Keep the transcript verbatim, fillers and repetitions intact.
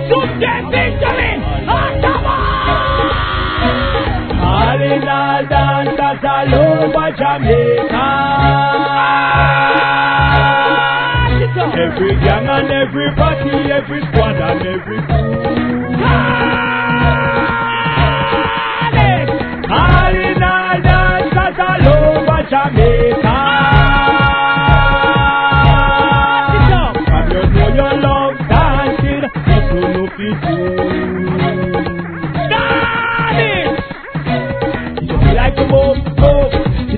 to get victory. Ah, come on! All in all dancers all over Jamaica. Every gang and every party, every squad and every crew.